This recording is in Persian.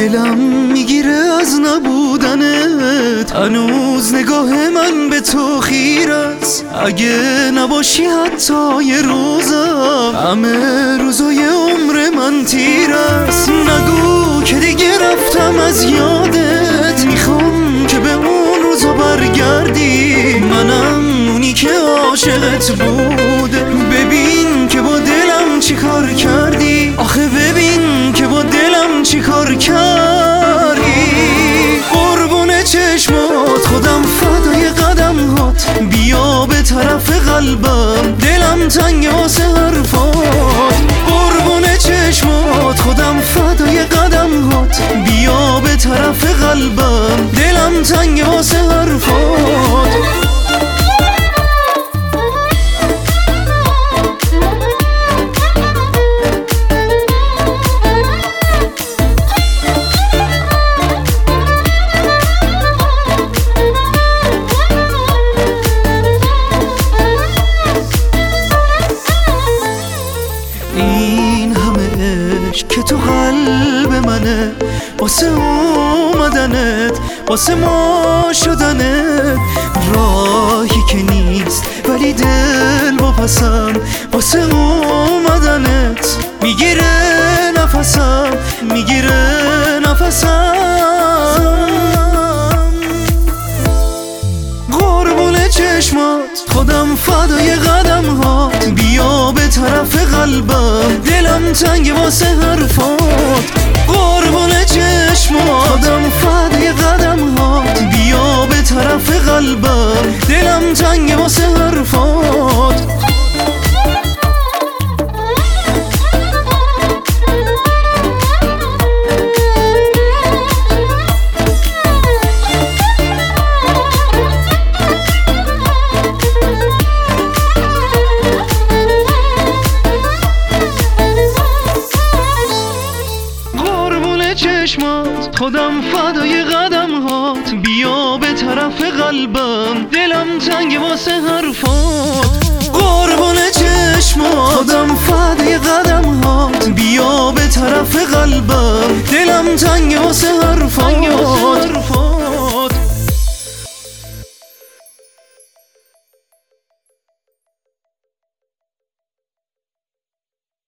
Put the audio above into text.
دلم میگیره از نبودنت، هنوز نگاه من به تو خیره است. اگه نباشی حتی یه روزم، همه روزای عمر من تیر است. نگو که دیگه رفتم از یادت، میخوام که به اون روزا برگردی. منم اونی که عاشقت بوده، ببین که با دلم چی کار کردی. آخه ببین که با دلم چی کار کردی. قربون چشمات خودم فدای قدم هات، بیا به طرف قلبم دلم تنگ واسه حرفات. قربون چشمات خودم فدای قدم هات، بیا به طرف قلبم دلم تنگ واسه حرفات. این همه عشق که تو قلب منه، واسه اومدنت واسه ما شدنت. راهی که نیست ولی دل واپسم، واسه اومدنت میگیره نفسم، میگیره نفسم. قربون چشمات خودم فدای قدم هات، بیا به طرف قلبم دلم تنگ واسه حرفات. قربون چشمات خودم فدای قدم هات، بیا به طرف قلبم دلم تنگ واسه حرفات. چشمات خودم فدای قدم هات، بیا به طرف قلبم دلم تنگ واسه حرفات. قربون چشمات خودم فدای قدم هات، بیا به طرف قلبم دلم تنگ واسه حرفات.